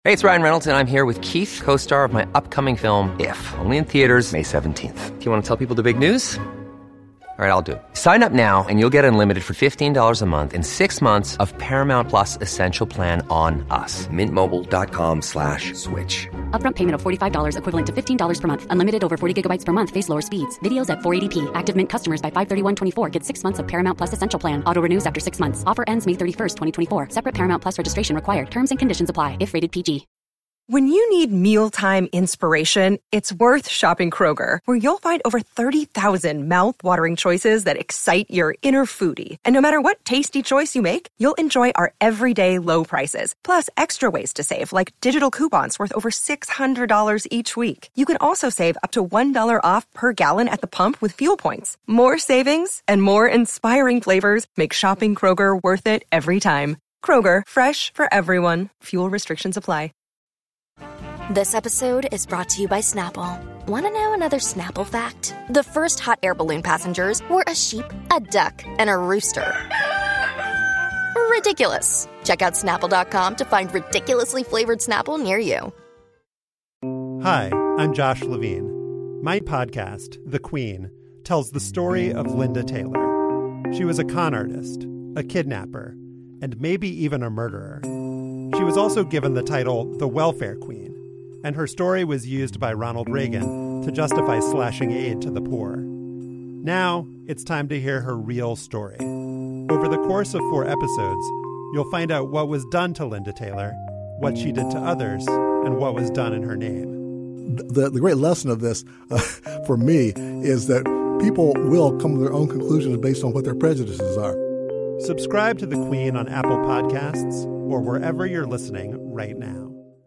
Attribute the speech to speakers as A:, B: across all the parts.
A: Hey, it's Ryan Reynolds, and I'm here with Keith, co-star of my upcoming film, If, only in theaters May 17th. Do you want to tell people the big news? All right, I'll do it. Sign up now and you'll get unlimited for $15 a month and 6 months of Paramount Plus Essential Plan on us. MintMobile.com/switch.
B: Upfront payment of $45 equivalent to $15 per month. Unlimited over 40 gigabytes per month. Face lower speeds. Videos at 480p. Active Mint customers by 531.24 get 6 months of Paramount Plus Essential Plan. Auto renews after 6 months. Offer ends May 31st, 2024. Separate Paramount Plus registration required. Terms and conditions apply if rated PG.
C: When you need mealtime inspiration, it's worth shopping Kroger, where you'll find over 30,000 mouth-watering choices that excite your inner foodie. And no matter what tasty choice you make, you'll enjoy our everyday low prices, plus extra ways to save, like digital coupons worth over $600 each week. You can also save up to $1 off per gallon at the pump with fuel points. More savings and more inspiring flavors make shopping Kroger worth it every time. Kroger, fresh for everyone. Fuel restrictions apply.
D: This episode is brought to you by Snapple. Want to know another Snapple fact? The first hot air balloon passengers were a sheep, a duck, and a rooster. Ridiculous. Check out Snapple.com to find ridiculously flavored Snapple near you.
E: Hi, I'm Josh Levine. My podcast, The Queen, tells the story of Linda Taylor. She was a con artist, a kidnapper, and maybe even a murderer. She was also given the title the Welfare Queen, and her story was used by Ronald Reagan to justify slashing aid to the poor. Now, it's time to hear her real story. Over the course of 4 episodes, you'll find out what was done to Linda Taylor, what she did to others, and what was done in her name.
F: The great lesson of this, for me, is that people will come to their own conclusions based on what their prejudices are.
E: Subscribe to The Queen on Apple Podcasts or wherever you're listening right now.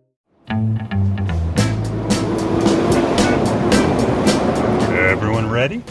E: Everyone ready?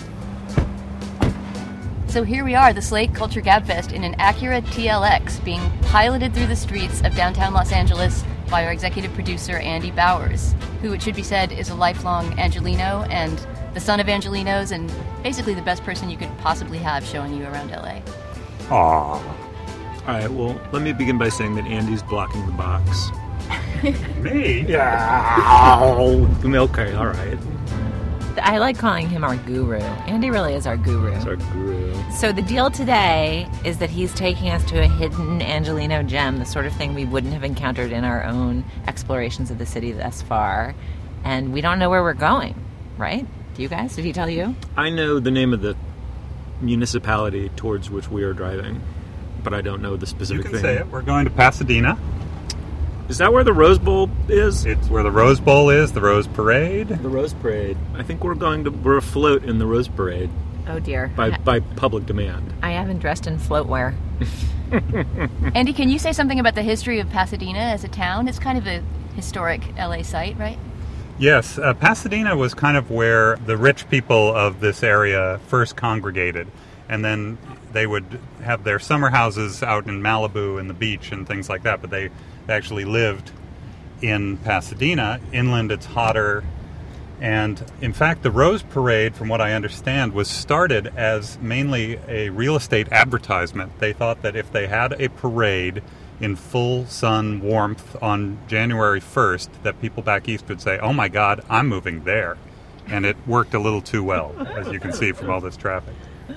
G: So here we are, the Slate Culture Gabfest in an Acura TLX being piloted through the streets of downtown Los Angeles by our executive producer, Andy Bowers, who, it should be said, is a lifelong Angelino and the son of Angelinos and basically the best person you could possibly have showing you around LA.
H: Aww. All right, well, let me begin by saying that Andy's blocking the box.
E: Me?
H: Yeah. Okay, all right.
I: I like calling him our guru. Andy really is our guru.
H: He's our guru.
I: So the deal today is that he's taking us to a hidden Angelino gem, the sort of thing we wouldn't have encountered in our own explorations of the city thus far. And we don't know where we're going, right? Do you guys? Did he tell you?
H: I know the name of the municipality towards which we are driving, but I don't know the specific thing.
J: You can say it. We're going to Pasadena.
H: Is that where the Rose Bowl is?
J: It's where the Rose Bowl is, the Rose Parade.
H: The Rose Parade. I think we're afloat in the Rose Parade.
I: Oh, dear.
H: By public demand.
I: I haven't dressed in floatwear.
G: Andy, can you say something about the history of Pasadena as a town? It's kind of a historic LA site, right?
J: Yes, Pasadena was kind of where the rich people of this area first congregated. And then they would have their summer houses out in Malibu and the beach and things like that. But they actually lived in Pasadena. Inland, it's hotter. And in fact, the Rose Parade, from what I understand, was started as mainly a real estate advertisement. They thought that if they had a parade in full sun warmth on January 1st, that people back east would say, oh my God, I'm moving there. And it worked a little too well, as you can see from all this traffic.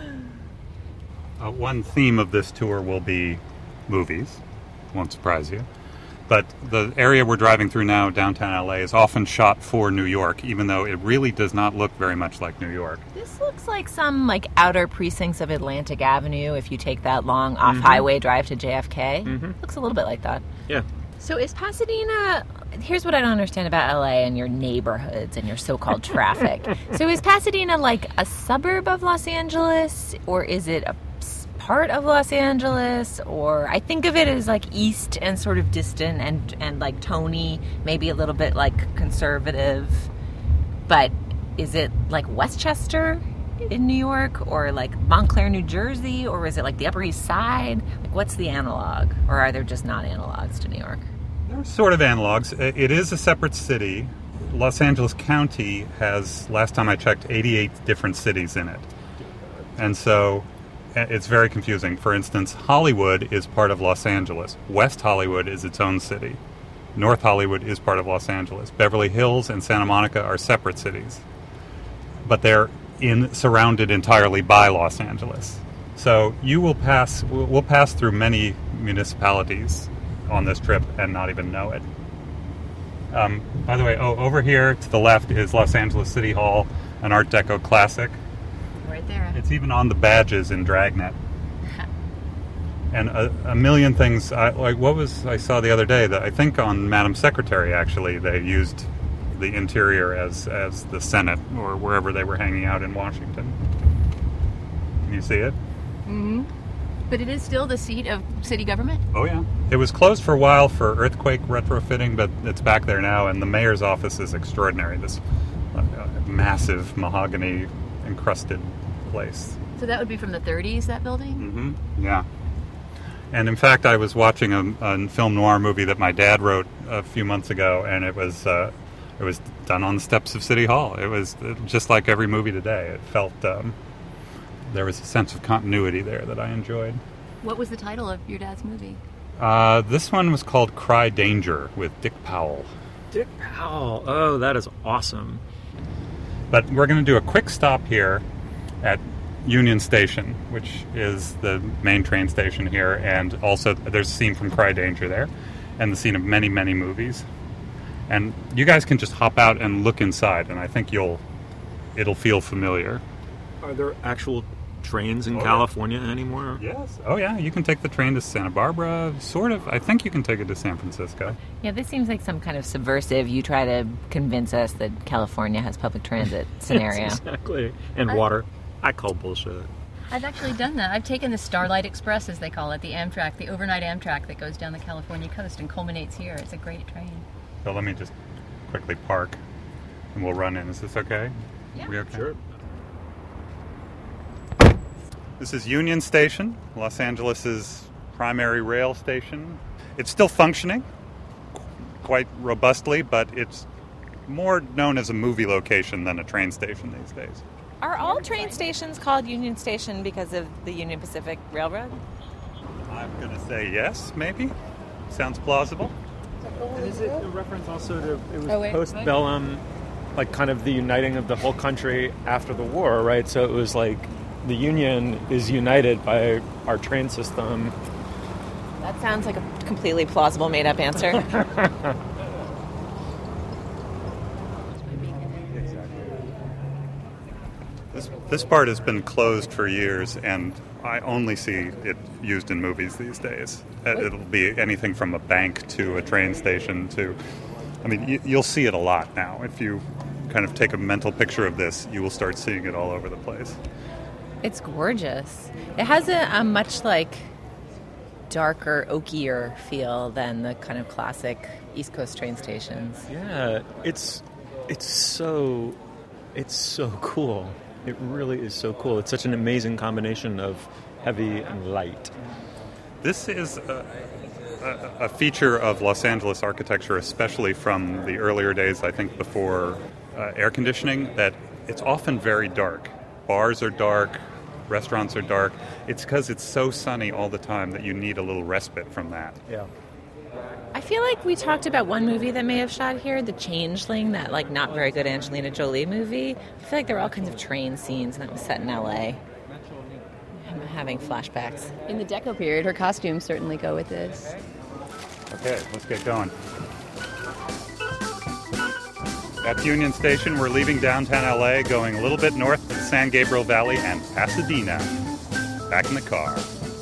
J: One theme of this tour will be movies. Won't surprise you. But the area we're driving through now, downtown LA, is often shot for New York, even though it really does not look very much like New York.
I: This looks like some outer precincts of Atlantic Avenue if you take that long off-highway drive to JFK. Mm-hmm. Looks a little bit like that.
H: Yeah.
I: So is Pasadena... Here's what I don't understand about LA and your neighborhoods and your so-called traffic. So is Pasadena like a suburb of Los Angeles, or is it a part of Los Angeles? Or I think of it as east and sort of distant and like Tony, maybe a little bit conservative. But is it like Westchester in New York, or Montclair, New Jersey, or is it the Upper East Side? What's the analog? Or are there just not analogs to New York?
J: There are sort of analogs. It is a separate city. Los Angeles County has, last time I checked, 88 different cities in it. And so it's very confusing. For instance, Hollywood is part of Los Angeles. West Hollywood is its own city. North Hollywood is part of Los Angeles. Beverly Hills and Santa Monica are separate cities, but they're surrounded entirely by Los Angeles. So we'll pass through many municipalities on this trip and not even know it. By the way, over here to the left is Los Angeles City Hall, an Art Deco classic.
G: Right there.
J: It's even on the badges in Dragnet. And a million things. I saw the other day that I think on Madam Secretary, actually, they used the interior as the Senate or wherever they were hanging out in Washington. Can you see it?
G: Mm-hmm. But it is still the seat of city government?
J: Oh, yeah. It was closed for a while for earthquake retrofitting, but it's back there now, and the mayor's office is extraordinary. This massive mahogany encrusted place.
G: So that would be from the 30s, that building?
J: Mm-hmm. Yeah. And in fact, I was watching a film noir movie that my dad wrote a few months ago, and it was done on the steps of City Hall. It was just like every movie today. It felt there was a sense of continuity there that I enjoyed.
G: What was the title of your dad's movie?
J: This one was called Cry Danger with Dick Powell.
H: Dick Powell. Oh, that is awesome.
J: But we're going to do a quick stop here at Union Station, which is the main train station here, and also there's a scene from Cry Danger there, and the scene of many, many movies. And you guys can just hop out and look inside, and I think it'll feel familiar.
H: Are there actual trains in California anymore?
J: Yes. Oh, yeah. You can take the train to Santa Barbara, sort of. I think you can take it to San Francisco.
I: Yeah, this seems like some kind of subversive, you try to convince us that California has public transit scenario.
H: Yes, exactly. And water. I call bullshit.
G: I've actually done that. I've taken the Starlight Express, as they call it, the Amtrak, the overnight Amtrak that goes down the California coast and culminates here. It's a great train.
J: So let me just quickly park, and we'll run in. Is this okay?
G: Yeah.
J: We okay?
H: Sure.
J: This is Union Station, Los Angeles' primary rail station. It's still functioning quite robustly, but it's more known as a movie location than a train station these days.
I: Are all train stations called Union Station because of the Union Pacific Railroad?
J: I'm going to say yes, maybe. Sounds plausible.
K: And is it a reference also to, it was post-bellum, like kind of the uniting of the whole country after the war, right? So it was like the Union is united by our train system.
I: That sounds like a completely plausible made-up answer.
J: This part has been closed for years, and I only see it used in movies these days. It'll be anything from a bank to a train station to... I mean, you'll see it a lot now. If you kind of take a mental picture of this, you will start seeing it all over the place.
I: It's gorgeous. It has a much darker, oakier feel than the kind of classic East Coast train stations.
K: Yeah, it's so cool. It really is so cool. It's such an amazing combination of heavy and light.
J: This is a feature of Los Angeles architecture, especially from the earlier days, I think, before air conditioning, that it's often very dark. Bars are dark, restaurants are dark. It's because it's so sunny all the time that you need a little respite from that.
K: Yeah.
I: I feel like we talked about one movie that may have shot here, The Changeling, that not very good Angelina Jolie movie. I feel like there were all kinds of train scenes, and that was set in L.A. I'm having flashbacks.
G: In the Deco period, her costumes certainly go with this.
J: Okay, let's get going. That's Union Station. We're leaving downtown L.A., going a little bit north to the San Gabriel Valley and Pasadena. Back in the car.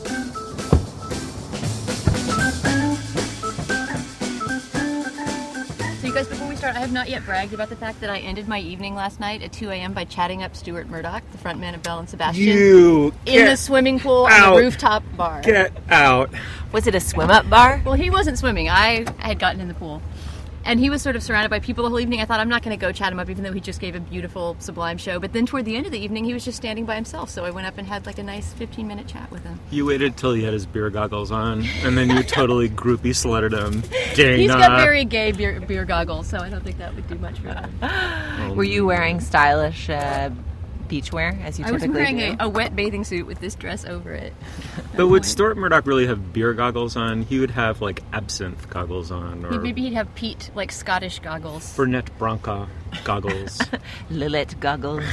G: Guys, before we start, I have not yet bragged about the fact that I ended my evening last night at 2 a.m. by chatting up Stuart Murdoch, the frontman of Belle and Sebastian, in the swimming pool on the rooftop bar.
K: Get out.
I: Was it a swim-up bar?
G: Well, he wasn't swimming. I had gotten in the pool. And he was sort of surrounded by people the whole evening. I thought, I'm not going to go chat him up, even though he just gave a beautiful, sublime show. But then toward the end of the evening, he was just standing by himself. So I went up and had a nice 15-minute chat with him.
H: You waited till he had his beer goggles on, and then you totally groupie slutted him. Dana.
G: He's got very gay beer goggles, so I don't think that would do much for him.
I: Were you wearing stylish beachwear, as you
G: I was
I: typically
G: wearing
I: do.
G: a wet bathing suit with this dress over it.
H: But would Stuart Murdoch really have beer goggles on? He would have, like, absinthe goggles on. Or
G: Maybe he'd have Pete, like, Scottish goggles.
H: Fernet Branca goggles.
I: Lillet goggles.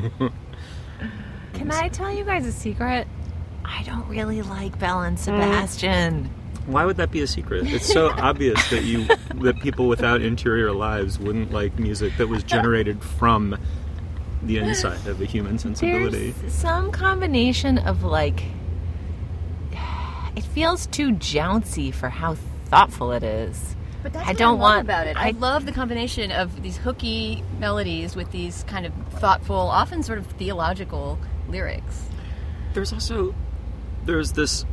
I: Can I tell you guys a secret? I don't really like Belle and Sebastian.
H: Why would that be a secret? It's so obvious that people without interior lives wouldn't like music that was generated from the inside of a human sensibility.
I: There's some combination of, like, it feels too jouncy for how thoughtful it is.
G: But that's
I: I
G: what
I: don't
G: I love
I: want
G: about it. I love the combination of these hooky melodies with these kind of thoughtful, often sort of theological lyrics.
H: There's this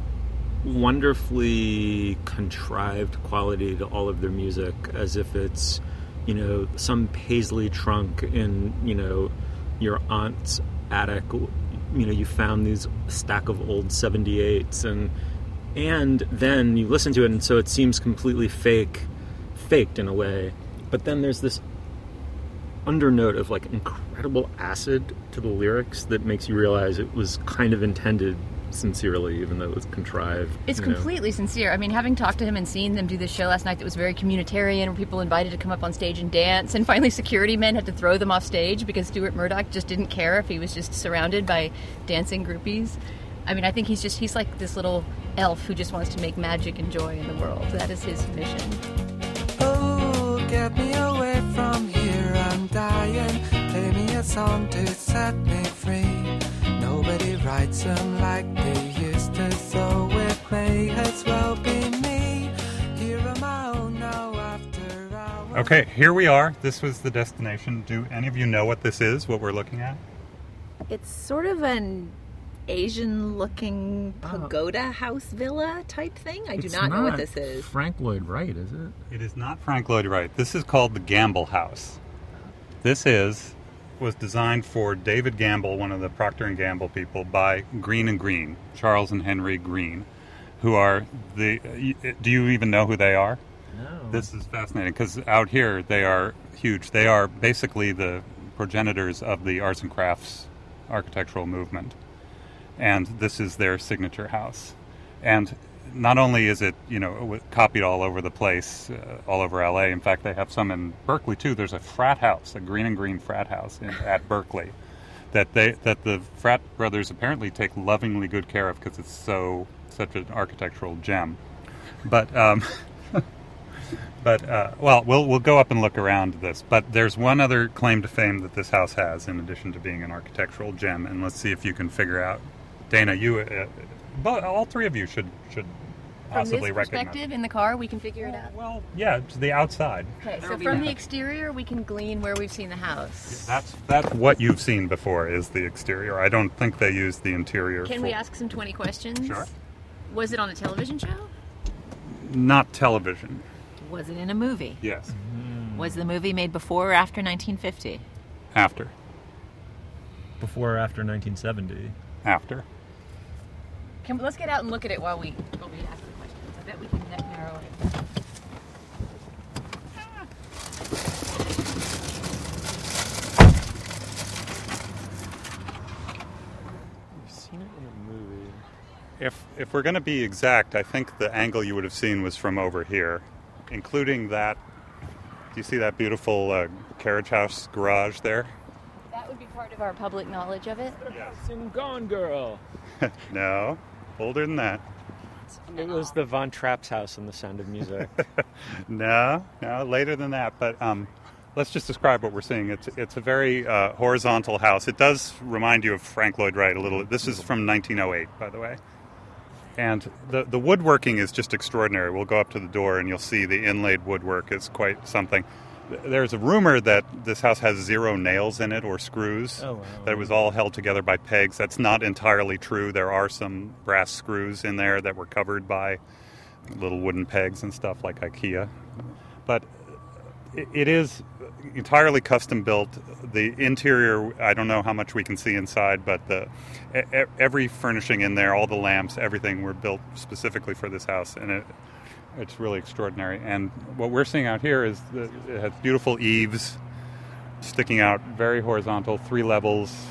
H: wonderfully contrived quality to all of their music, as if it's, you know, some paisley trunk in, you know, your aunt's attic. You know, you found these stack of old 78s, and then you listen to it, and so it seems completely faked in a way. But then there's this undernote of, like, incredible acid to the lyrics that makes you realize it was kind of intended sincerely, even though it was contrived.
G: It's completely sincere. I mean, having talked to him and seen them do this show last night that was very communitarian, where people invited to come up on stage and dance, and finally security men had to throw them off stage because Stuart Murdoch just didn't care if he was just surrounded by dancing groupies. I mean, I think he's like this little elf who just wants to make magic and joy in the world. That is his mission.
L: Oh, get me away from here, I'm dying. Play me a song to set me free. Nobody writes them like they used to, so it may as well be me. Here on my own now after hours.
J: Okay, here we are. This was the destination. Do any of you know what this is, what we're looking at?
I: It's sort of an Asian-looking pagoda house villa type thing. I do not know what this is.
H: Frank Lloyd Wright, is it?
J: It is not Frank Lloyd Wright. This is called the Gamble House. This was designed for David Gamble, one of the Procter & Gamble people, by Green & Green, Charles and Henry Green, who are do you even know who they are?
H: No.
J: This is fascinating, because out here they are huge. They are basically the progenitors of the arts and crafts architectural movement. And this is their signature house. And not only is it, you know, copied all over the place, all over LA. In fact, they have some in Berkeley too. There's a frat house, a Green & Green frat house at Berkeley, that the frat brothers apparently take lovingly good care of because it's such an architectural gem. But well, we'll go up and look around this. But there's one other claim to fame that this house has, in addition to being an architectural gem, and let's see if you can figure out. Dana, you, all three of you should possibly recognize.
G: From this perspective in the car, we can figure it out.
J: Well, yeah, to the outside.
G: Okay, so from the exterior, we can glean where we've seen the house.
J: That's what you've seen before is the exterior. I don't think they use the interior.
G: Can we ask some 20 questions?
J: Sure.
G: Was it on a television show?
J: Not television.
I: Was it in a movie?
J: Yes.
I: Was the movie made before or after 1950?
J: After.
H: Before or after 1970?
J: After.
G: Let's get out and look at it while we ask the questions. I bet we can narrow it.
H: You've seen it in a movie.
J: If we're going to be exact, I think the angle you would have seen was from over here, including that. Do you see that beautiful carriage house garage there?
G: That would be part of our public knowledge of it.
K: Yes. In Gone Girl.
J: No, older than that.
K: It was the Von Trapp's house in The Sound of Music.
J: No, later than that. But let's just describe what we're seeing. It's a very horizontal house. It does remind you of Frank Lloyd Wright a little. This is from 1908, by the way. And the woodworking is just extraordinary. We'll go up to the door and you'll see the inlaid woodwork is quite something. There's a rumor that this house has 0 nails in it or screws.
H: Oh, wow.
J: That it was all held together by pegs. That's not entirely true. There are some brass screws in there that were covered by little wooden pegs and stuff like IKEA. But it is entirely custom built. The interior, I don't know how much we can see inside, but every furnishing in there, all the lamps, everything were built specifically for this house, and it's really extraordinary. And what we're seeing out here is that it has beautiful eaves sticking out, very horizontal, 3 levels,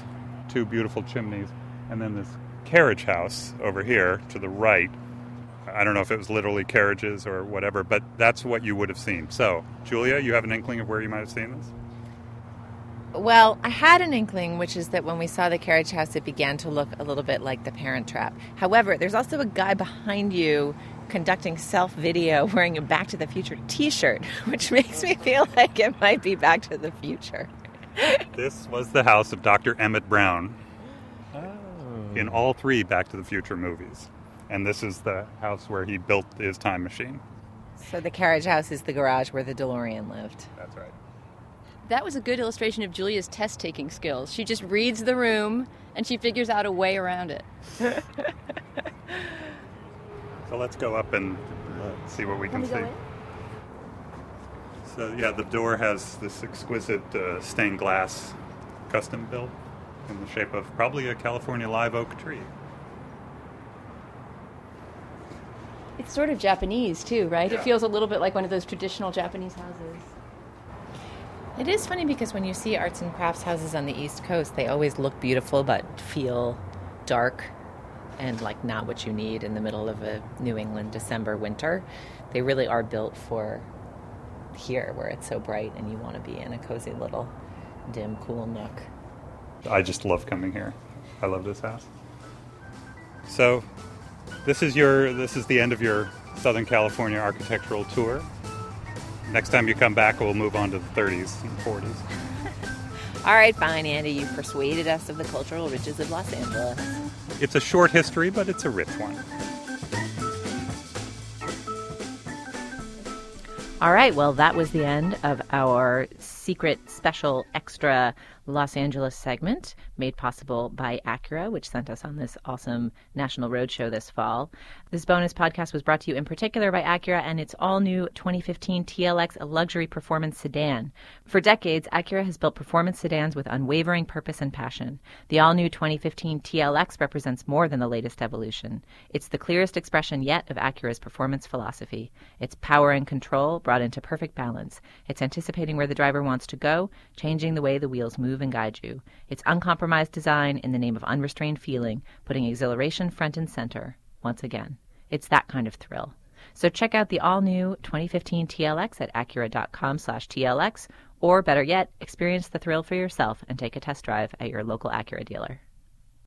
J: two beautiful chimneys, and then this carriage house over here to the right. I don't know if it was literally carriages or whatever, but that's what you would have seen. So, Julia, you have an inkling of where you might have seen this?
I: Well, I had an inkling, which is that when we saw the carriage house, it began to look a little bit like The Parent Trap. However, there's also a guy behind you conducting self-video wearing a Back to the Future t-shirt, which makes me feel like it might be Back to the Future.
J: This was the house of Dr. Emmett Brown in all three Back to the Future movies. And this is the house where he built his time machine.
I: So the carriage house is the garage where the DeLorean lived.
J: That's right.
G: That was a good illustration of Julia's test-taking skills. She just reads the room, and she figures out a way around it.
J: So let's go up and see what we can see. So, yeah, the door has this exquisite stained glass custom built in the shape of probably a California live oak tree.
G: It's sort of Japanese, too, right?
J: Yeah.
G: It feels a little bit like one of those traditional Japanese houses.
I: It is funny because when you see arts and crafts houses on the East Coast, they always look beautiful but feel dark and like not what you need in the middle of a New England December winter. They really are built for here where it's so bright and you want to be in a cozy little dim, cool nook.
J: I just love coming here. I love this house. So this is the end of your Southern California architectural tour. Next time you come back, we'll move on to the 30s and 40s.
I: All right, fine, Andy. You persuaded us of the cultural riches of Los Angeles.
J: It's a short history, but it's a rich one.
I: All right, well, that was the end of our secret special extra Los Angeles segment made possible by Acura, which sent us on this awesome national roadshow this fall. This bonus podcast was brought to you in particular by Acura and its all-new 2015 TLX, a luxury performance sedan. For decades, Acura has built performance sedans with unwavering purpose and passion. The all-new 2015 TLX represents more than the latest evolution. It's the clearest expression yet of Acura's performance philosophy. It's power and control brought into perfect balance. It's anticipating where the driver wants to go, changing the way the wheels move and guide you. It's uncompromised design in the name of unrestrained feeling, putting exhilaration front and center. Once again, it's that kind of thrill. So check out the all-new 2015 TLX at Acura.com/TLX, or better yet, experience the thrill for yourself and take a test drive at your local Acura dealer.